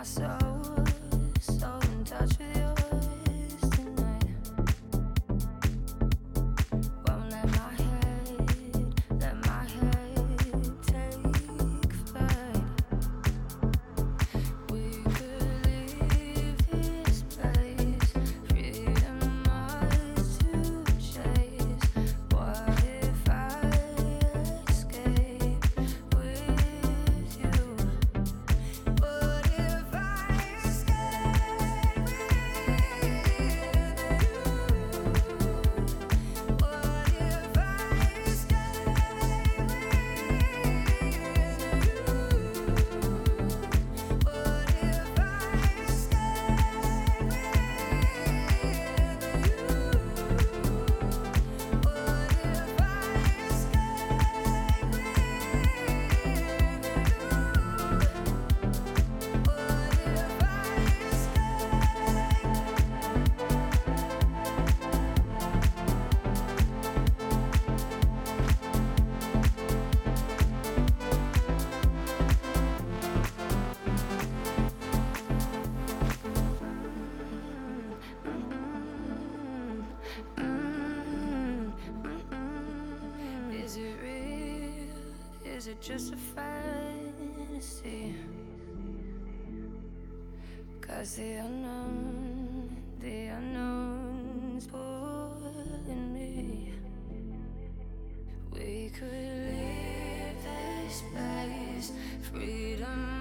my soul, so in touch with yours tonight. Won't let my head take flight. We could leave this place, freedom ours to chase. What if I escape with you? What if I escape with you? What if I escape with you? What if I escape with you? What if I escape Is it real? Is it just a fantasy? 'Cause the unknown's pulling me. We could leave this place, freedom